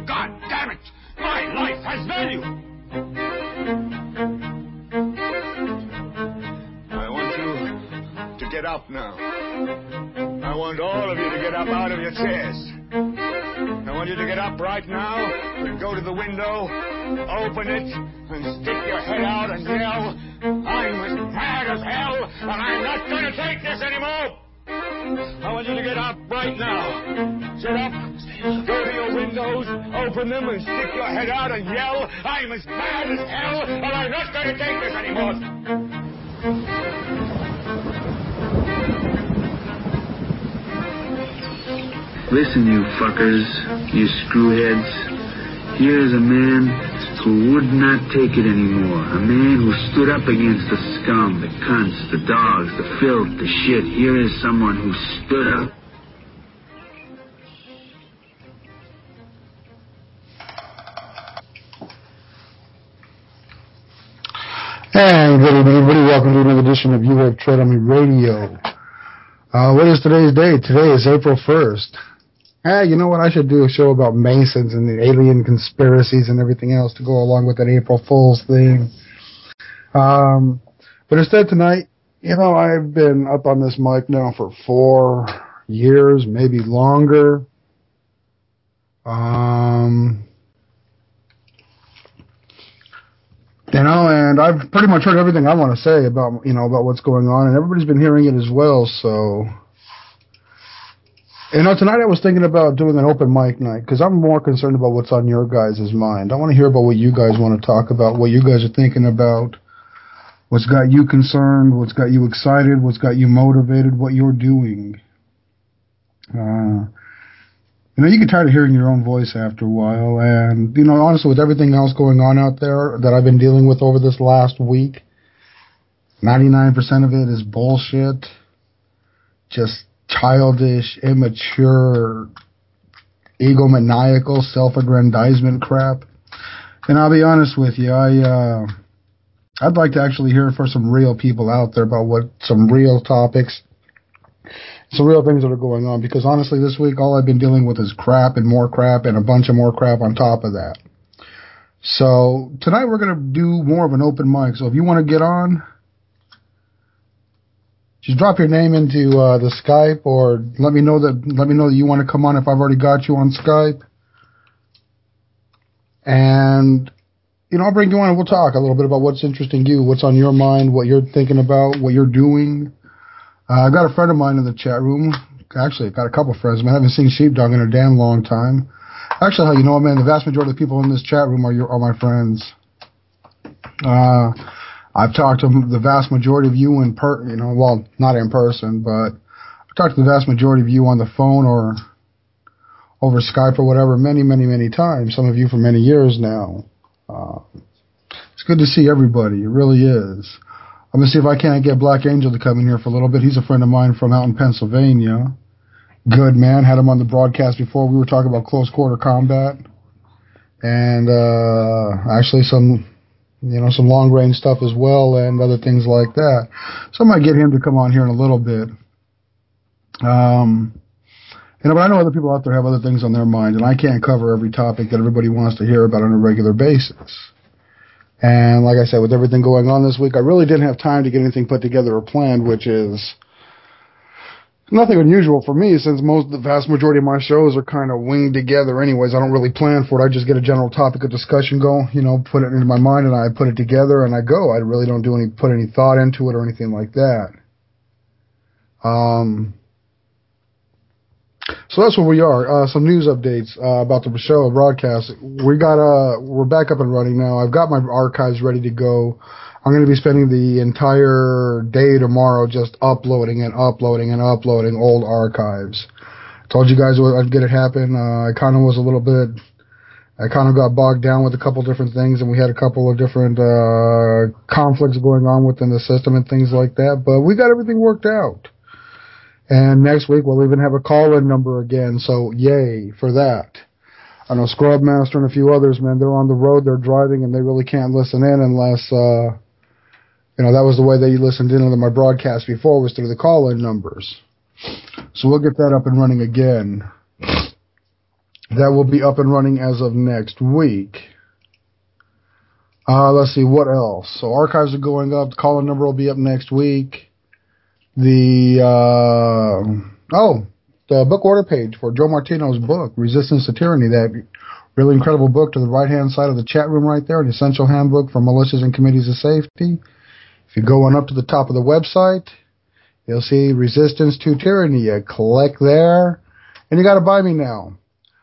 God damn it! My life has value! I want you to get up now. I want all of you to get up out of your chairs. I want you to get up right now and go to the window, open it, and stick your head out and yell, I'm as mad as hell, and I'm not going to take this anymore! I want you to get up right now. Sit up, go to your windows, open them, and stick your head out and yell, I'm as mad as hell, and I'm not going to take this anymore! Listen, you fuckers, you screwheads. Here is a man who would not take it anymore. A man who stood up against the scum, the cunts, the dogs, the filth, the shit. Here is someone who stood up. Hey, good evening, everybody. Welcome to another edition of You Have Tread on Me Radio. What is today's date? Today is April 1st. Hey, you know what? I should do a show about Masons and the alien conspiracies and everything else to go along with that April Fool's thing. But instead tonight, you know, I've been up on this mic now for 4 years, maybe longer. You know, and I've pretty much heard everything I want to say about, you know, about what's going on, and everybody's been hearing it as well, so... You know, tonight I was thinking about doing an open mic night, because I'm more concerned about what's on your guys' mind. I want to hear about what you guys want to talk about, what you guys are thinking about, what's got you concerned, what's got you excited, what's got you motivated, what you're doing. You know, you get tired of hearing your own voice after a while, and, you know, honestly, with everything else going on out there that I've been dealing with over this last week, 99% of it is bullshit, just childish, immature, egomaniacal, self-aggrandizement crap. And I'll be honest with you, I'd like to actually hear from some real people out there about what some real topics, some real things that are going on, because honestly this week all I've been dealing with is crap and a bunch of more crap on top of that. So tonight we're going to do more of an open mic, so if you want to get on, just drop your name into the Skype, or let me know that you want to come on if I've already got you on Skype. And, you know, I'll bring you on and we'll talk a little bit about what's interesting you, what's on your mind, what you're thinking about, what you're doing. I've got a friend of mine in the chat room. Actually, I've got a couple of friends. I haven't seen Sheepdog in a damn long time. Actually, how you know, man, the vast majority of the people in this chat room are my friends. I've talked to the vast majority of you well, not in person, but I've talked to the vast majority of you on the phone or over Skype or whatever many, many, many times. Some of you for many years now. It's good to see everybody. It really is. I'm going to see if I can't get Black Angel to come in here for a little bit. He's a friend of mine from out in Pennsylvania. Good man. Had him on the broadcast before. We were talking about close quarter combat. And actually some long range stuff as well and other things like that. So I might get him to come on here in a little bit. But I know other people out there have other things on their mind, and I can't cover every topic that everybody wants to hear about on a regular basis. And like I said, with everything going on this week, I really didn't have time to get anything put together or planned, which is nothing unusual for me, since the vast majority of my shows are kind of winged together anyways. I don't really plan for it. I just get a general topic of discussion going, put it into my mind, and I put it together, and I go. I really don't put any thought into it or anything like that. So that's where we are. Some news updates about the show broadcast. We're back up and running now. I've got my archives ready to go. I'm going to be spending the entire day tomorrow just uploading old archives. I told you guys I'd get it happen. I kind of got bogged down with a couple different things, and we had a couple of different conflicts going on within the system and things like that, but we got everything worked out. And next week we'll even have a call-in number again, so yay for that. I know Scrubmaster and a few others, man, they're on the road, they're driving, and they really can't listen in unless... that was the way they listened in to my broadcast before, was through the call-in numbers. So we'll get that up and running again. That will be up and running as of next week. Let's see, what else? So archives are going up. The call-in number will be up next week. The book order page for Joe Martino's book, Resistance to Tyranny, that really incredible book, to the right-hand side of the chat room right there, an essential handbook for militias and committees of safety. If you go on up to the top of the website, you'll see Resistance to Tyranny. You click there, and you got to buy me now.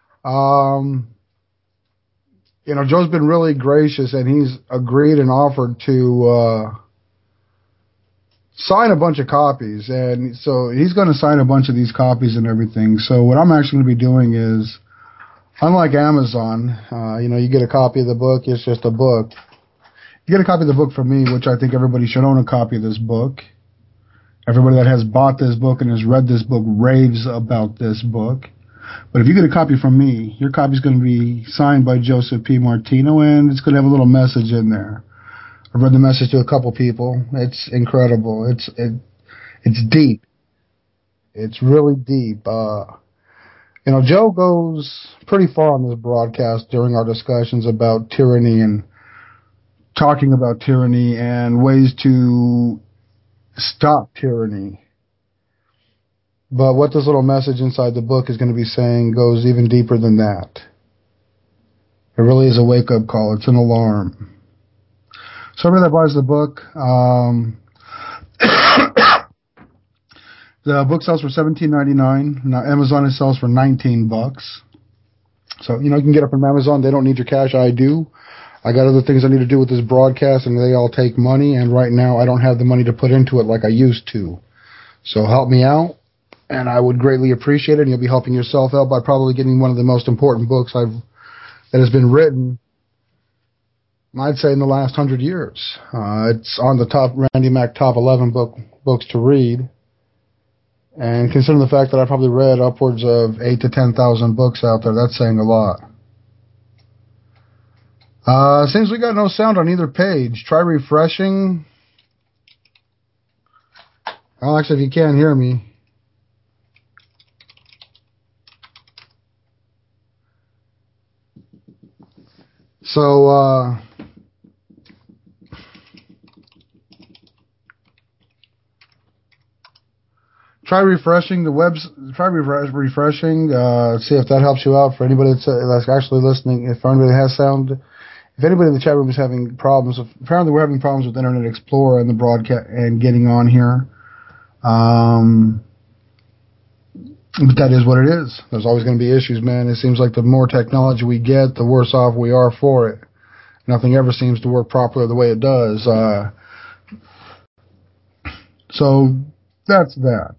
Joe's been really gracious, and he's agreed and offered to sign a bunch of copies, and so he's going to sign a bunch of these copies and everything. So what I'm actually going to be doing is, unlike Amazon, you get a copy of the book, it's just a book. You get a copy of the book from me, which I think everybody should own a copy of this book. Everybody that has bought this book and has read this book raves about this book. But if you get a copy from me, your copy is going to be signed by Joseph P. Martino, and it's going to have a little message in there. I've read the message to a couple people. It's incredible. It's deep. It's really deep. Joe goes pretty far on this broadcast during our discussions about tyranny and talking about tyranny and ways to stop tyranny. But what this little message inside the book is going to be saying goes even deeper than that. It really is a wake-up call. It's an alarm. So everybody that buys the book, the book sells for $17.99. Now Amazon it sells for $19. So, you can get it from Amazon. They don't need your cash. I do. I got other things I need to do with this broadcast, and they all take money. And right now I don't have the money to put into it like I used to. So help me out. And I would greatly appreciate it. And you'll be helping yourself out by probably getting one of the most important books that has been written, I'd say, in the last 100 years. It's on the top Randy Mack top 11 books to read. And considering the fact that I probably read upwards of 8,000 to 10,000 books out there, that's saying a lot. Seems we got no sound on either page. Try refreshing. Well, actually, if you can't hear me. So, try refreshing the webs. Try refreshing. See if that helps you out. For anybody that's actually listening, if anybody has sound, if anybody in the chat room is having problems, apparently we're having problems with Internet Explorer and the broadcast and getting on here. But that is what it is. There's always going to be issues, man. It seems like the more technology we get, the worse off we are for it. Nothing ever seems to work properly the way it does. So that's that.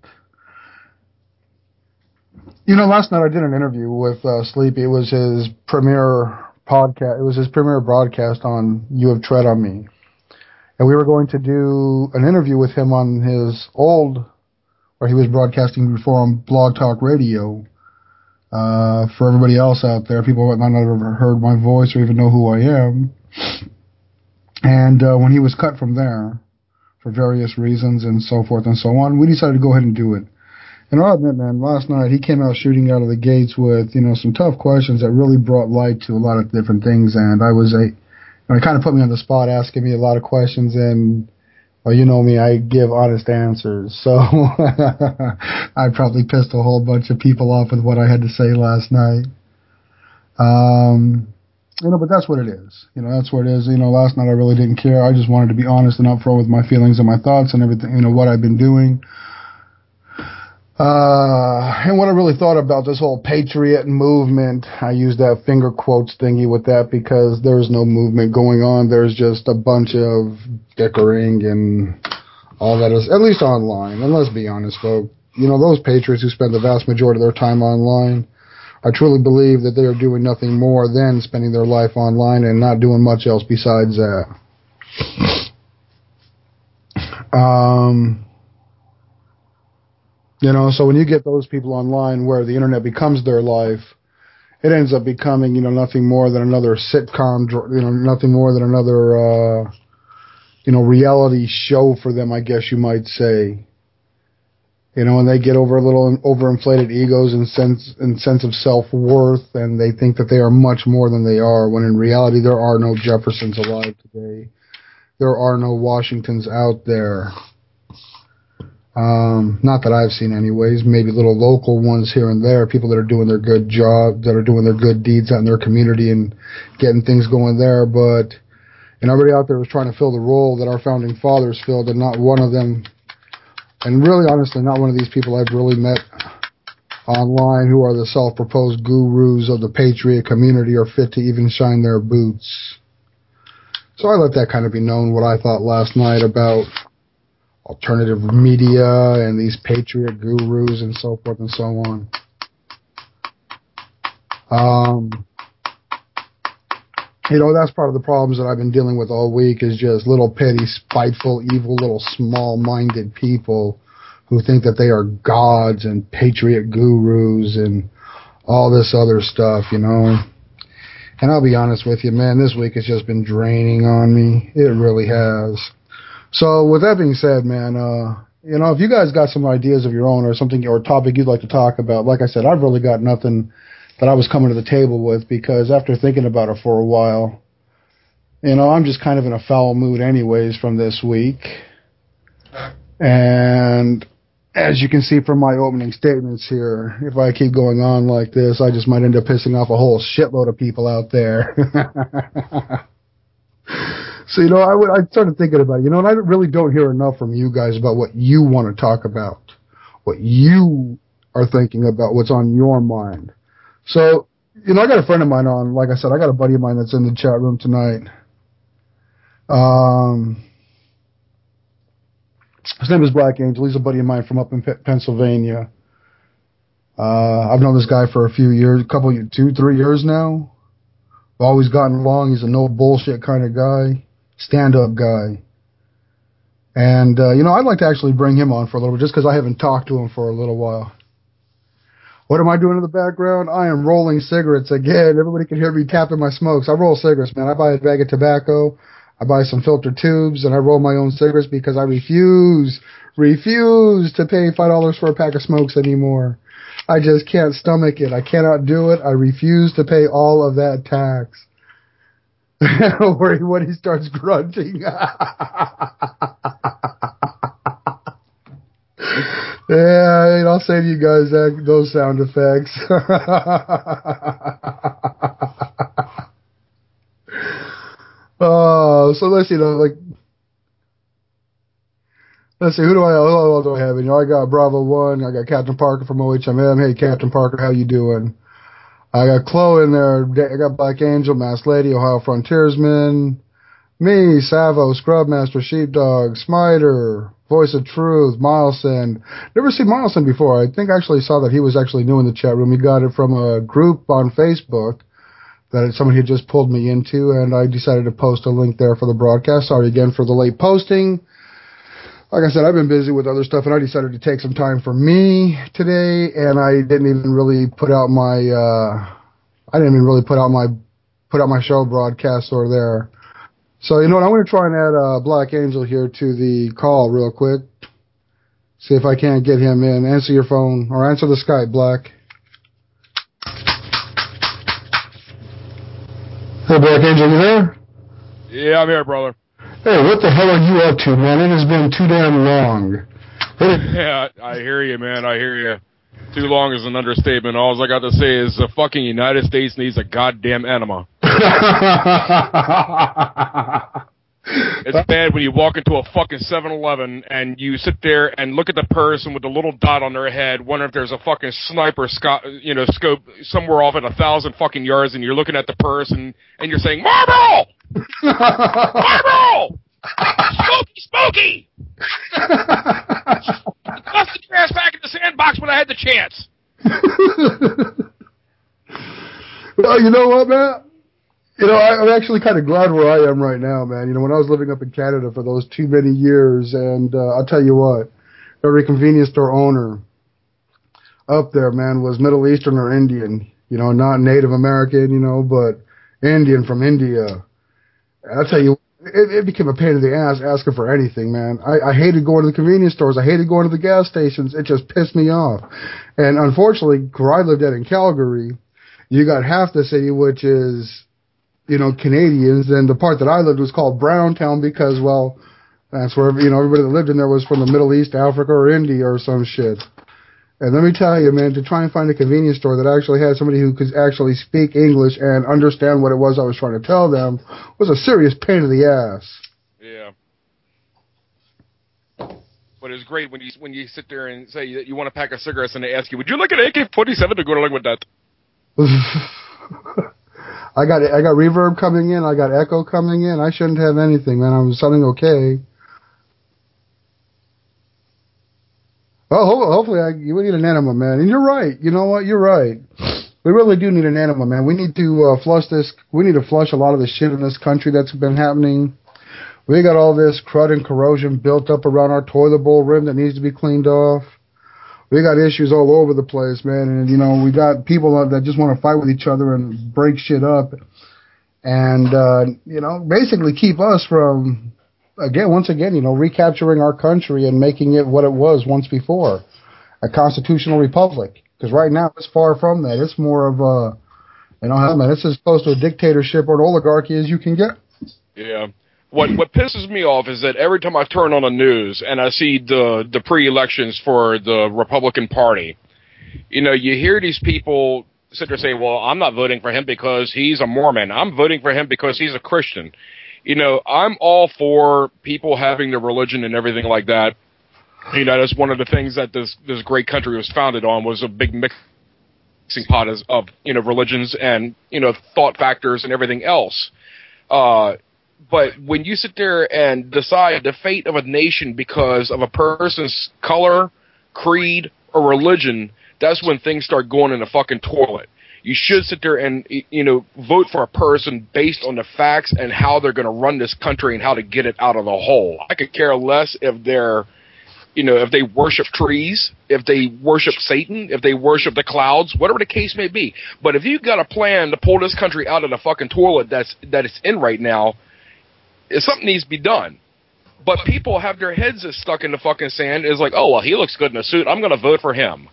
Last night I did an interview with Sleepy. It was his premiere podcast. It was his premiere broadcast on You Have Tread on Me. And we were going to do an interview with him on his old, where he was broadcasting before on Blog Talk Radio. For everybody else out there, people might not have ever heard my voice or even know who I am. And when he was cut from there, for various reasons and so forth and so on, we decided to go ahead and do it. And I'll admit, man, last night he came out shooting out of the gates with, some tough questions that really brought light to a lot of different things. And it kind of put me on the spot, asking me a lot of questions. And, well, you know me, I give honest answers. So I probably pissed a whole bunch of people off with what I had to say last night. But that's what it is. That's what it is. Last night I really didn't care. I just wanted to be honest and upfront with my feelings and my thoughts and everything, what I've been doing. And what I really thought about this whole patriot movement. I use that finger quotes thingy with that because there's no movement going on. There's just a bunch of bickering and all that is, at least online. And let's be honest, folks. Those patriots who spend the vast majority of their time online, I truly believe that they are doing nothing more than spending their life online and not doing much else besides that. So when you get those people online where the internet becomes their life, it ends up becoming, nothing more than another sitcom, nothing more than another, reality show for them, I guess you might say. You know, and they get over a little overinflated egos and sense of self-worth, and they think that they are much more than they are, when in reality there are no Jeffersons alive today. There are no Washingtons out there. Not that I've seen anyways, maybe little local ones here and there, people that are doing their good job, that are doing their good deeds out in their community and getting things going there, but everybody out there was trying to fill the role that our founding fathers filled, and not one of them, and really honestly, not one of these people I've really met online who are the self-proposed gurus of the patriot community are fit to even shine their boots. So I let that kind of be known, what I thought last night about alternative media and these patriot gurus and so forth and so on. You know, that's part of the problems that I've been dealing with all week, is just little petty, spiteful, evil, little small-minded people who think that they are gods and patriot gurus and all this other stuff, you know. And I'll be honest with you, man, this week has just been draining on me. It really has. So with that being said, man, you know, if you guys got some ideas of your own or something or a topic you'd like to talk about, like I said, I've really got nothing that I was coming to the table with, because after thinking about it for a while, you know, I'm just kind of in a foul mood anyways from this week. And as you can see from my opening statements here, if I keep going on like this, I just might end up pissing off a whole shitload of people out there. So, you know, I started thinking about it, you know, and I really don't hear enough from you guys about what you want to talk about, what you are thinking about, what's on your mind. So, you know, I got a friend of mine on, like I said, I got a buddy of mine that's in the chat room tonight. His name is Black Angel. He's a buddy of mine from up in Pennsylvania. I've known this guy for a few years, 2, 3 years now. We've always gotten along. He's a no bullshit kind of guy, stand-up guy. And, you know, I'd like to actually bring him on for a little bit, just because I haven't talked to him for a little while. What am I doing in the background? I am rolling cigarettes again. Everybody can hear me tapping my smokes. I roll cigarettes, man. I buy a bag of tobacco. I buy some filter tubes, and I roll my own cigarettes because I refuse to pay $5 for a pack of smokes anymore. I just can't stomach it. I cannot do it. I refuse to pay all of that tax. When he starts grunting. Yeah, I'll save you guys those sound effects. So let's see, who do I have? You know, I got Bravo 1, I got Captain Parker from OHMM. Hey, Captain Parker, how you doing? I got Chloe in there. I got Black Angel, Masked Lady, Ohio Frontiersman. Me, Savo, Scrubmaster, Sheepdog, Smiter, Voice of Truth, Mileson. Never seen Mileson before. I think I actually saw that he was actually new in the chat room. He got it from a group on Facebook that somebody had just pulled me into, and I decided to post a link there for the broadcast. Sorry again for the late posting. Like I said, I've been busy with other stuff, and I decided to take some time for me today, and I didn't even really put out my show broadcast or there. So, you know what, I'm going to try and add Black Angel here to the call real quick. See if I can't get him in. Answer your phone, or answer the Skype, Black. Hey, Black Angel, you there? Yeah, I'm here, brother. Hey, what the hell are you up to, man? It has been too damn long. Yeah, I hear you, man. I hear you. Too long is an understatement. All I got to say is the fucking United States needs a goddamn enema. It's bad when you walk into a fucking 7-Eleven and you sit there and look at the person with the little dot on their head, wonder if there's a fucking sniper scope somewhere off at 1,000 fucking yards, and you're looking at the person and you're saying, Marlboro! Marlboro! Smokey! Busted your ass back in the sandbox when I had the chance. Well, you know what, man? You know, I'm actually kind of glad where I am right now, man. You know, when I was living up in Canada for those too many years, and I'll tell you what, every convenience store owner up there, man, was Middle Eastern or Indian. You know, not Native American, you know, but Indian from India. And I'll tell you, it became a pain in the ass asking for anything, man. I hated going to the convenience stores. I hated going to the gas stations. It just pissed me off. And unfortunately, where I lived at in Calgary, you got half the city, which is, Canadians. And the part that I lived was called Browntown because, well, that's where, everybody that lived in there was from the Middle East, Africa, or India or some shit. And let me tell you, man, to try and find a convenience store that actually had somebody who could actually speak English and understand what it was I was trying to tell them was a serious pain in the ass. Yeah. But it's great when you sit there and say that you want a pack of cigarettes and they ask you, would you like an AK-47 to go along with that? I got reverb coming in. I got echo coming in. I shouldn't have anything, man. I was sounding okay. Well, hopefully we need an enema, man. And you're right. You know what? You're right. We really do need an enema, man. We need to flush this. We need to flush a lot of the shit in this country that's been happening. We got all this crud and corrosion built up around our toilet bowl rim that needs to be cleaned off. We got issues all over the place, man. And, we got people that just want to fight with each other and break shit up. And, basically keep us from... once again, recapturing our country and making it what it was once before, a constitutional republic. Because right now it's far from that. It's more of a, it's as close to a dictatorship or an oligarchy as you can get. Yeah. What pisses me off is that every time I turn on the news and I see the pre-elections for the Republican Party, you hear these people sit there and say, well, I'm not voting for him because he's a Mormon. I'm voting for him because he's a Christian. I'm all for people having their religion and everything like that. That's one of the things that this great country was founded on, was a big mixing pot of religions and, thought factors and everything else. But when you sit there and decide the fate of a nation because of a person's color, creed, or religion, that's when things start going in the fucking toilet. You should sit there and, vote for a person based on the facts and how they're going to run this country and how to get it out of the hole. I could care less if they're, if they worship trees, if they worship Satan, if they worship the clouds, whatever the case may be. But if you've got a plan to pull this country out of the fucking toilet that it's in right now, something needs to be done. But people have their heads stuck in the fucking sand. It's like, oh, well, he looks good in a suit. I'm going to vote for him.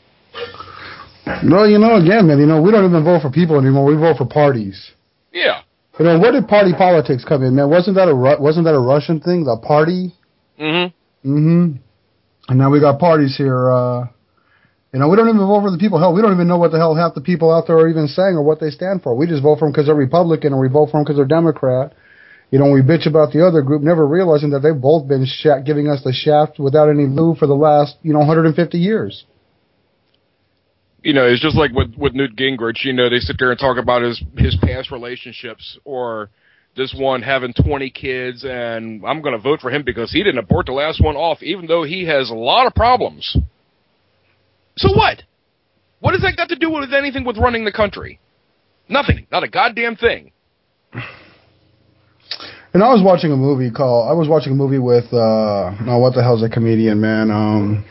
Well, again, man, we don't even vote for people anymore. We vote for parties. Yeah. Where did party politics come in, man? Wasn't that a Russian thing, the party? Mm-hmm. Mm-hmm. And now we got parties here. We don't even vote for the people. Hell, we don't even know what the hell half the people out there are even saying or what they stand for. We just vote for them because they're Republican or we vote for them because they're Democrat. We bitch about the other group, never realizing that they've both been giving us the shaft without any lube for the last, 150 years. It's just like with Newt Gingrich, they sit there and talk about his past relationships, or this one having 20 kids, and I'm going to vote for him because he didn't abort the last one off, even though he has a lot of problems. So what? What has that got to do with anything with running the country? Nothing. Not a goddamn thing. And I was watching a movie with, what the hell's a comedian, man?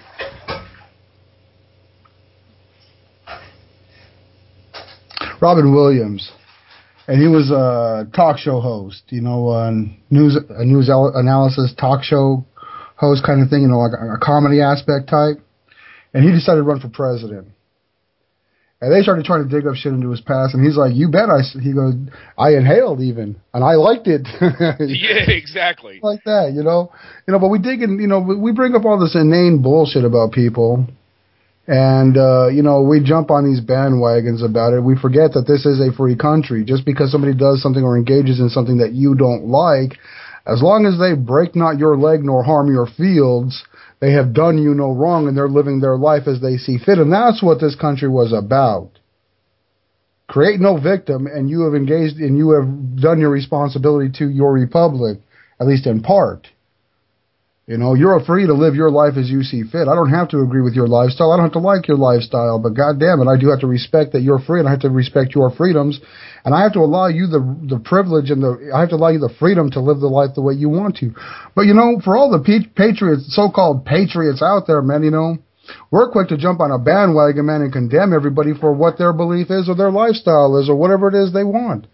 Robin Williams, and he was a talk show host, a news analysis talk show host kind of thing, like a comedy aspect type, and he decided to run for president. And they started trying to dig up shit into his past, and he's like, "You bet." He goes, "I inhaled even, and I liked it." Yeah, exactly. Like that, But we dig in, we bring up all this inane bullshit about people. And, we jump on these bandwagons about it. We forget that this is a free country. Just because somebody does something or engages in something that you don't like, as long as they break not your leg nor harm your fields, they have done you no wrong and they're living their life as they see fit. And that's what this country was about. Create no victim, and you have engaged and you have done your responsibility to your republic, at least in part. You're free to live your life as you see fit. I don't have to agree with your lifestyle. I don't have to like your lifestyle, but goddamn it, I do have to respect that you're free, and I have to respect your freedoms, and I have to allow you the privilege and I have to allow you the freedom to live the life the way you want to. But for all the patriots, so-called patriots out there, man, we're quick to jump on a bandwagon, man, and condemn everybody for what their belief is or their lifestyle is or whatever it is they want.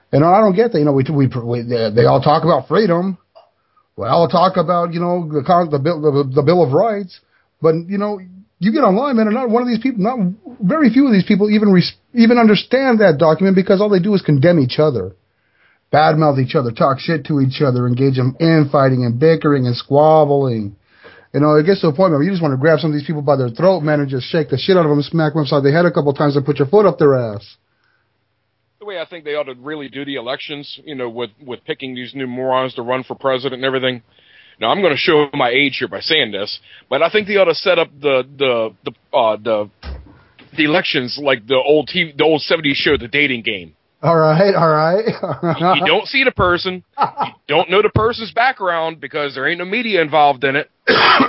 And I don't get that. You know, they all talk about freedom. We all talk about, you know, the Bill of Rights. But, you know, you get online, man, and not one of these people, not very few of these people even understand that document, because all they do is condemn each other, badmouth each other, talk shit to each other, engage in infighting and bickering and squabbling. You know, it gets to a point where you just want to grab some of these people by their throat, man, and just shake the shit out of them, smack them upside the head a couple of times, and put your foot up their ass. The way I think they ought to really do the elections, you know, with picking these new morons to run for president and everything. Now, I'm going to show my age here by saying this, but I think they ought to set up the elections like the old 70s show, The Dating Game. All right. You don't see the person. You don't know the person's background because there ain't no media involved in it.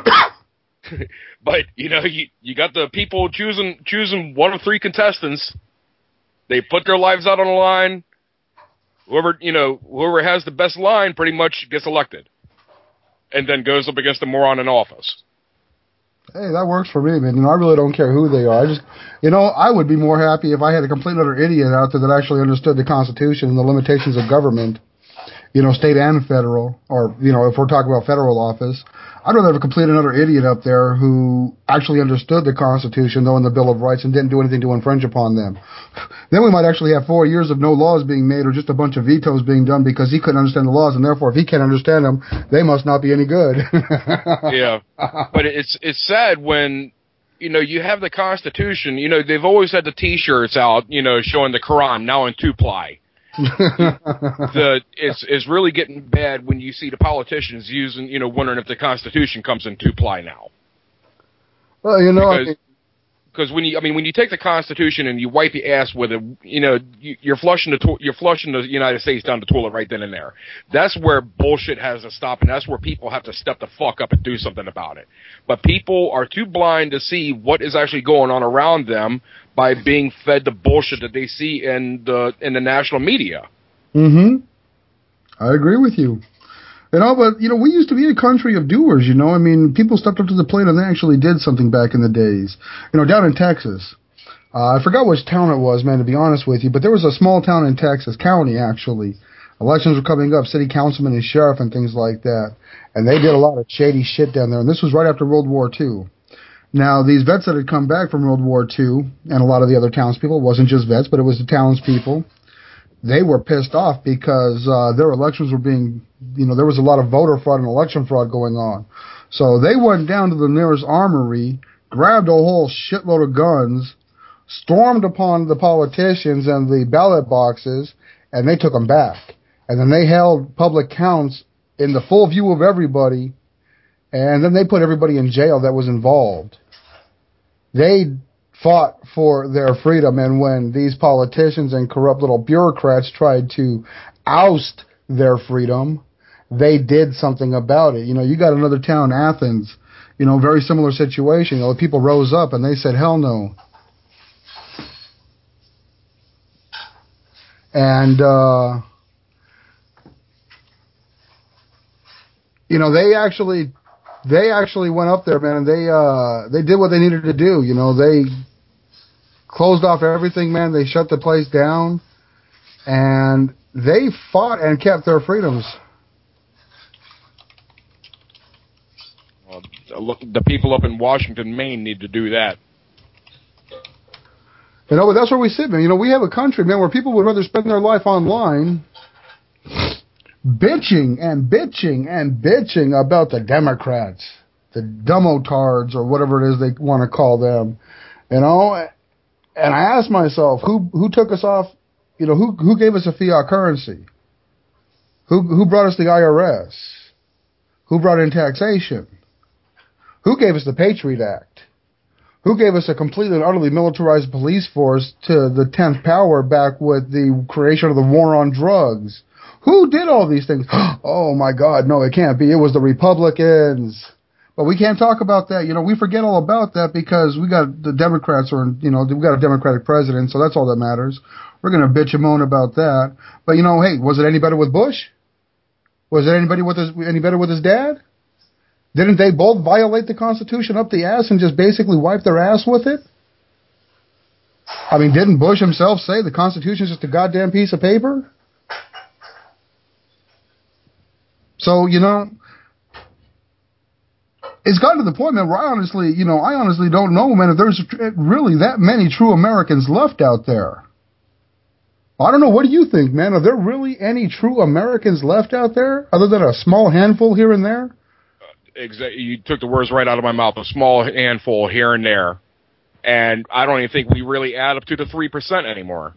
But, you know, you got the people choosing one of three contestants. They put their lives out on the line. Whoever has the best line pretty much gets elected. And then goes up against the moron in office. Hey, that works for me, man. You know, I really don't care who they are. I would be more happy if I had a complete utter idiot out there that actually understood the Constitution and the limitations of government, you know, state and federal, or, you know, if we're talking about federal office. I'd rather have a complete and utter idiot up there who actually understood the Constitution, though, in the Bill of Rights, and didn't do anything to infringe upon them. Then we might actually have 4 years of no laws being made, or just a bunch of vetoes being done because he couldn't understand the laws, and therefore, if he can't understand them, they must not be any good. Yeah, but it's sad when, you know, you have the Constitution. You know, they've always had the T-shirts out, you know, showing the Quran now in 2-ply. It's really getting bad when you see the politicians using, you know, wondering if the Constitution comes in 2-ply now. Well, you know, because when you take the Constitution and you wipe your ass with it, you know, you're flushing the United States down the toilet right then and there. That's where bullshit has to stop, and that's where people have to step the fuck up and do something about it. But people are too blind to see what is actually going on around them by being fed the bullshit that they see in the national media. Mm-hmm. I agree with you. You know, but, you know, we used to be a country of doers, you know. I mean, people stepped up to the plate and they actually did something back in the days. You know, down in Texas, I forgot which town it was, man, to be honest with you, but there was a small town in Texas, county, actually. Elections were coming up, city councilman and sheriff and things like that. And they did a lot of shady shit down there. And this was right after World War II. Now, these vets that had come back from World War II, and a lot of the other townspeople, it wasn't just vets, but it was the townspeople, they were pissed off because their elections were being, you know, there was a lot of voter fraud and election fraud going on. So they went down to the nearest armory, grabbed a whole shitload of guns, stormed upon the politicians and the ballot boxes, and they took them back. And then they held public counts in the full view of everybody, and then they put everybody in jail that was involved. They fought for their freedom, and when these politicians and corrupt little bureaucrats tried to oust their freedom, they did something about it. You know, you got another town, Athens, you know, very similar situation. You know, people rose up and they said, hell no. And, you know, they actually went up there, man, and they did what they needed to do. You know, they closed off everything, man. They shut the place down, and they fought and kept their freedoms. Well, look, the people up in Washington, Maine need to do that. You know, but that's where we sit, man. You know, we have a country, man, where people would rather spend their life online bitching about the Democrats, the dumbotards, or whatever it is they want to call them, you know. And I asked myself, who took us off, you know, who gave us a fiat currency? Who brought us the IRS? Who brought in taxation? Who gave us the Patriot Act? Who gave us a completely and utterly militarized police force to the 10th power back with the creation of the war on drugs? Who did all these things? Oh, my God, no, it can't be. It was the Republicans. But we can't talk about that. You know, we forget all about that because we got the Democrats, or, you know, we got a Democratic president, so that's all that matters. We're going to bitch and moan about that. But, you know, hey, was it any better with Bush? Was it any better with his dad? Didn't they both violate the Constitution up the ass and just basically wipe their ass with it? I mean, didn't Bush himself say the Constitution is just a goddamn piece of paper? So, you know, it's gotten to the point, man, where I honestly don't know, man, if there's really that many true Americans left out there. I don't know. What do you think, man? Are there really any true Americans left out there other than a small handful here and there? Exactly. You took the words right out of my mouth. A small handful here and there. And I don't even think we really add up to the 3% anymore.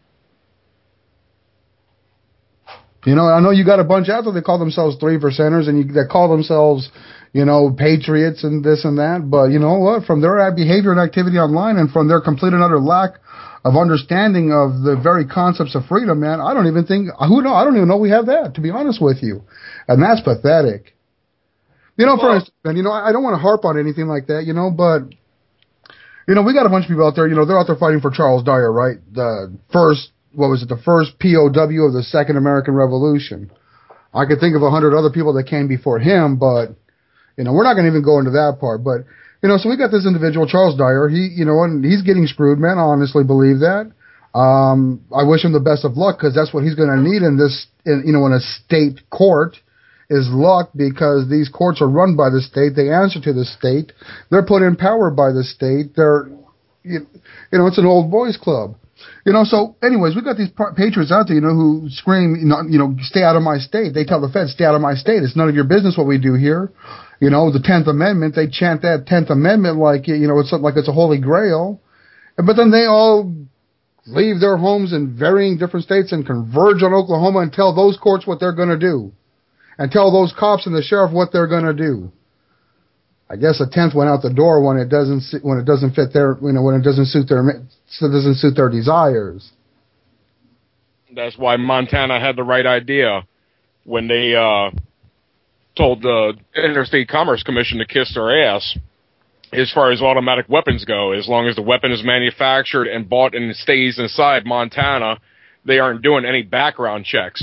You know, I know you got a bunch out there that call themselves 3%ers and that call themselves, you know, patriots and this and that. But you know what? From their behavior and activity online and from their complete and utter lack of understanding of the very concepts of freedom, man, I don't even know we have that, to be honest with you. And that's pathetic. You know, for instance, and, you know, I don't want to harp on anything like that, you know, but, you know, we got a bunch of people out there, you know, they're out there fighting for Charles Dyer, right? The first POW of the Second American Revolution. I could think of 100 other people that came before him, but, you know, we're not going to even go into that part. But, you know, so we got this individual, Charles Dyer. And he's getting screwed, man. I honestly believe that. I wish him the best of luck because that's what he's going to need in a state court is luck because these courts are run by the state. They answer to the state. They're put in power by the state. It's an old boys club. You know, so anyways, we got these patriots out there, you know, who scream, stay out of my state. They tell the feds, stay out of my state. It's none of your business what we do here. You know, the 10th Amendment, they chant that 10th Amendment like, you know, it's like it's a holy grail. But then they all leave their homes in varying different states and converge on Oklahoma and tell those courts what they're going to do. And tell those cops and the sheriff what they're going to do. I guess a 10th went out the door when it doesn't fit their, you know, when it doesn't suit their desires. That's why Montana had the right idea when they told the Interstate Commerce Commission to kiss their ass as far as automatic weapons go. As long as the weapon is manufactured and bought and stays inside Montana, they aren't doing any background checks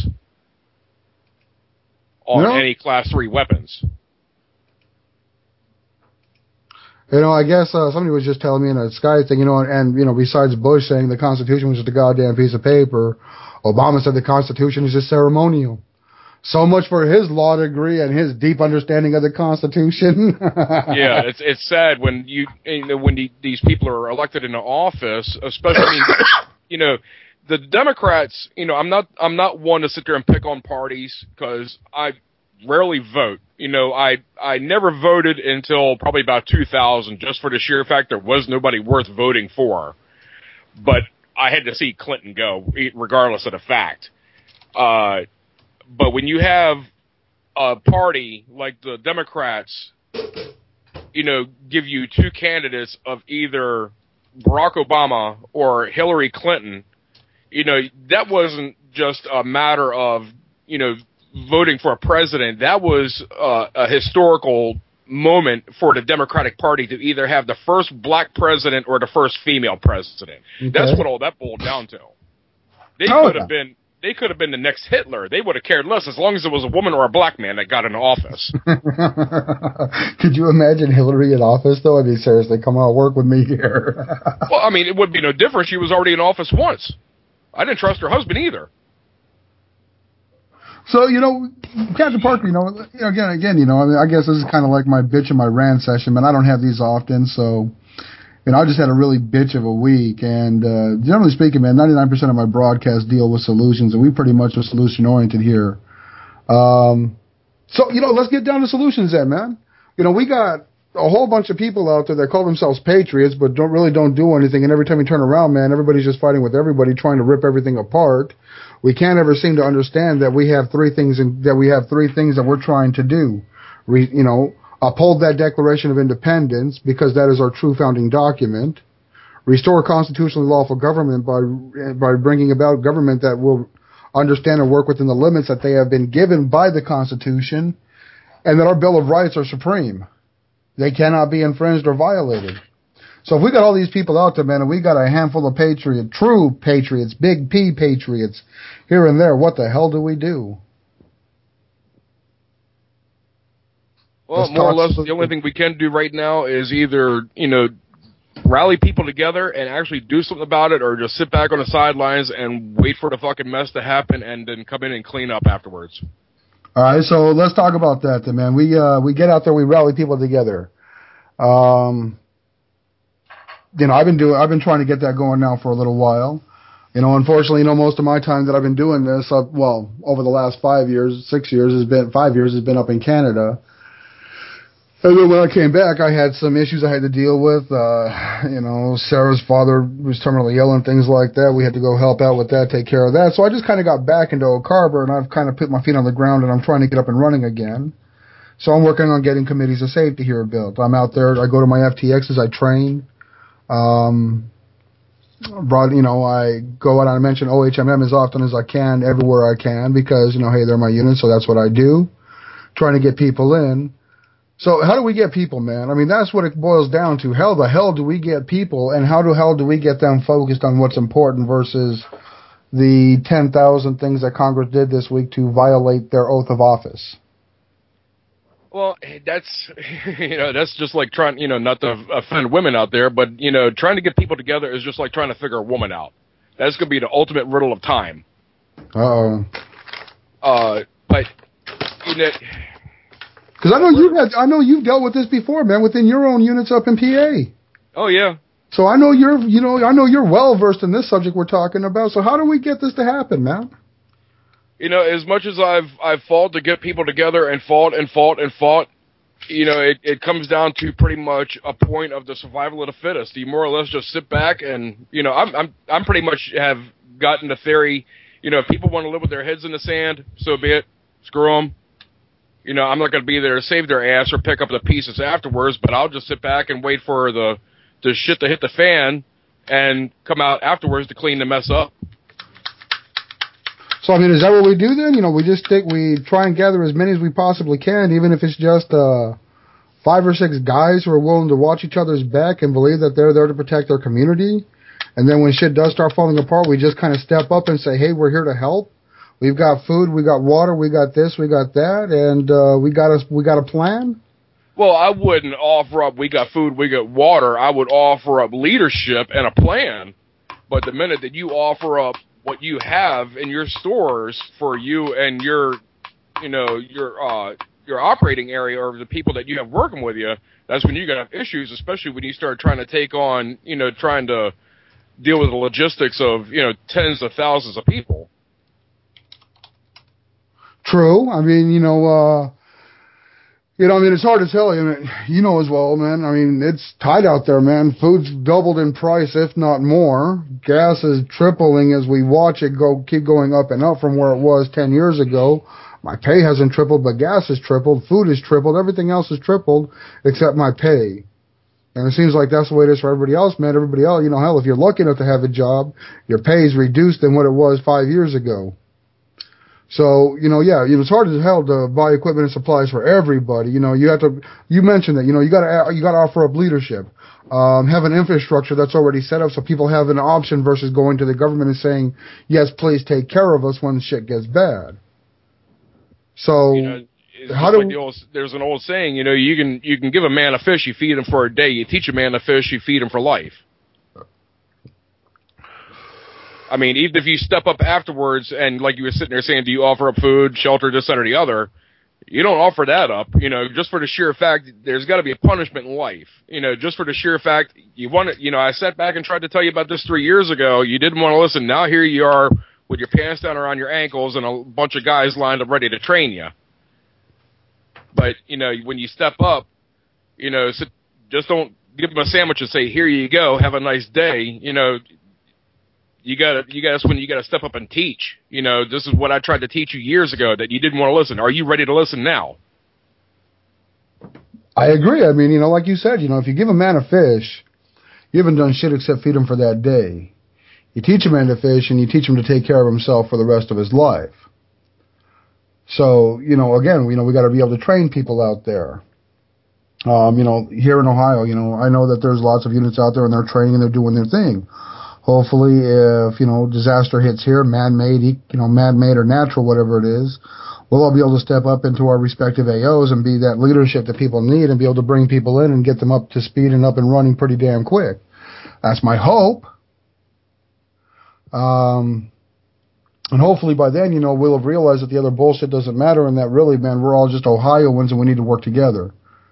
on any Class 3 weapons. You know, I guess somebody was just telling me in a Sky thing, you know, and, you know, besides Bush saying the Constitution was just a goddamn piece of paper, Obama said the Constitution is just ceremonial. So much for his law degree and his deep understanding of the Constitution. Yeah, it's sad when these people are elected into office, especially, you know, the Democrats, you know, I'm not one to sit there and pick on parties because I rarely vote. You know, I never voted until probably about 2000, just for the sheer fact there was nobody worth voting for. But I had to see Clinton go, regardless of the fact. But when you have a party like the Democrats, you know, give you two candidates of either Barack Obama or Hillary Clinton, you know, that wasn't just a matter of, you know, voting for a president. That was a historical moment for the Democratic Party to either have the first black president or the first female president. Okay. That's what all that boiled down to. They could have been the next Hitler. They would have cared less as long as it was a woman or a black man that got into office. Could you imagine Hillary in office, though? I mean, seriously, come on, work with me here. Well, I mean, it would be no different. She was already in office once. I didn't trust her husband either. So, you know, Captain Parker, again, you know, I mean, I guess this is kind of like my bitch and my rant session, but I don't have these often, so, you know, I just had a really bitch of a week, and generally speaking, man, 99% of my broadcasts deal with solutions, and we pretty much are solution-oriented here. So, you know, let's get down to solutions then, man. You know, we got a whole bunch of people out there that call themselves patriots, but don't do anything, and every time you turn around, man, everybody's just fighting with everybody, trying to rip everything apart. We can't ever seem to understand that we have three things that we're trying to do. Uphold that Declaration of Independence because that is our true founding document. Restore constitutionally lawful government by bringing about government that will understand and work within the limits that they have been given by the Constitution, and that our Bill of Rights are supreme. They cannot be infringed or violated. So if we got all these people out there, man, and we got a handful of true patriots, big P patriots, here and there, what the hell do we do? Well, more or less, the only thing we can do right now is either, you know, rally people together and actually do something about it, or just sit back on the sidelines and wait for the fucking mess to happen and then come in and clean up afterwards. All right, so let's talk about that then, man. We get out there, we rally people together. I've been trying to get that going now for a little while. Unfortunately, most of my time that I've been doing this, over the last 5 years, 5 years has been up in Canada. And then when I came back, I had some issues I had to deal with. Sarah's father was terminally ill and things like that. We had to go help out with that, take care of that. So I just kind of got back into Oak Harbor, and I've kind of put my feet on the ground, and I'm trying to get up and running again. So I'm working on getting committees of safety here built. I'm out there. I go to my FTXs. I train. I go out and I mention OHMM as often as I can, everywhere I can, because, hey, they're my unit, so that's what I do. Trying to get people in. So how do we get people, man? I mean, that's what it boils down to. How the hell do we get people, and how the hell do we get them focused on what's important versus the 10,000 things that Congress did this week to violate their oath of office? Well, that's just like trying, not to offend women out there, but, trying to get people together is just like trying to figure a woman out. That's going to be the ultimate riddle of time. Uh-oh. But, because I know you've dealt with this before, man, within your own units up in PA. Oh yeah. So I know you're well versed in this subject we're talking about. So how do we get this to happen, man? As much as I've fought to get people together and fought, it comes down to pretty much a point of the survival of the fittest. You more or less just sit back and I'm pretty much have gotten the theory. If people want to live with their heads in the sand, so be it. Screw them. I'm not going to be there to save their ass or pick up the pieces afterwards, but I'll just sit back and wait for the shit to hit the fan and come out afterwards to clean the mess up. So, I mean, is that what we do then? We try and gather as many as we possibly can, even if it's just 5 or 6 guys who are willing to watch each other's back and believe that they're there to protect their community. And then when shit does start falling apart, we just kind of step up and say, hey, we're here to help. We've got food, we got water, we got this, we got that, and we got a plan? Well, I wouldn't offer up, we got food, we got water. I would offer up leadership and a plan. But the minute that you offer up what you have in your stores for you and your operating area or the people that you have working with you, that's when you're going to have issues, especially when you start trying to take on, trying to deal with the logistics of, tens of thousands of people. True. I mean, it's hard to tell you. As well, man. I mean, it's tight out there, man. Food's doubled in price, if not more. Gas is tripling as we watch it keep going up and up from where it was 10 years ago. My pay hasn't tripled, but gas has tripled. Food has tripled. Everything else has tripled except my pay. And it seems like that's the way it is for everybody else, man. Everybody else, hell, if you're lucky enough to have a job, your pay is reduced than what it was 5 years ago. So, it's hard as hell to buy equipment and supplies for everybody. You mentioned that, you gotta offer up leadership. Have an infrastructure that's already set up so people have an option versus going to the government and saying, yes, please take care of us when shit gets bad. So, there's an old saying, you can give a man a fish, you feed him for a day. You teach a man to fish, you feed him for life. I mean, even if you step up afterwards and like you were sitting there saying, do you offer up food, shelter, this, that, or the other? You don't offer that up, just for the sheer fact there's got to be a punishment in life. Just for the sheer fact you want it. I sat back and tried to tell you about this 3 years ago. You didn't want to listen. Now here you are with your pants down around your ankles and a bunch of guys lined up ready to train you. But, when you step up, just don't give them a sandwich and say, here you go, have a nice day. That's when you gotta step up and teach. This is what I tried to teach you years ago that you didn't want to listen. Are you ready to listen now? I agree. I mean, like you said, if you give a man a fish, you haven't done shit except feed him for that day. You teach a man to fish and you teach him to take care of himself for the rest of his life. So, again, we got to be able to train people out there. Here in Ohio, I know that there's lots of units out there and they're training and they're doing their thing. Hopefully, if, disaster hits here, man-made or natural, whatever it is, we'll all be able to step up into our respective AOs and be that leadership that people need and be able to bring people in and get them up to speed and up and running pretty damn quick. That's my hope. And hopefully by then, we'll have realized that the other bullshit doesn't matter and that really, man, we're all just Ohioans and we need to work together.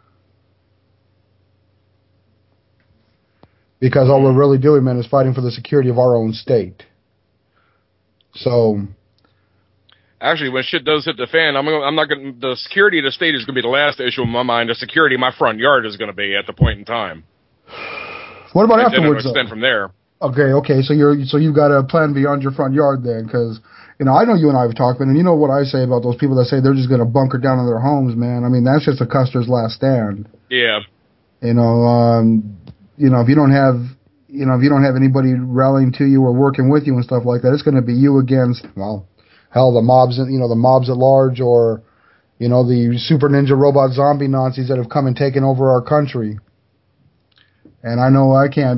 Because all we're really doing, man, is fighting for the security of our own state. So... Actually, when shit does hit the fan, the security of the state is going to be the last issue in my mind. The security of my front yard is going to be at the point in time. What about afterwards? Then it'll extend from there. Okay. So you've got a plan beyond your front yard then, because I know you and I have talked, and you know what I say about those people that say they're just going to bunker down in their homes, man. I mean, that's just a Custer's last stand. Yeah. If you don't have anybody rallying to you or working with you and stuff like that, it's going to be you against, well, hell, the mobs, the mobs at large, or the super ninja robot zombie Nazis that have come and taken over our country. And I know I can't,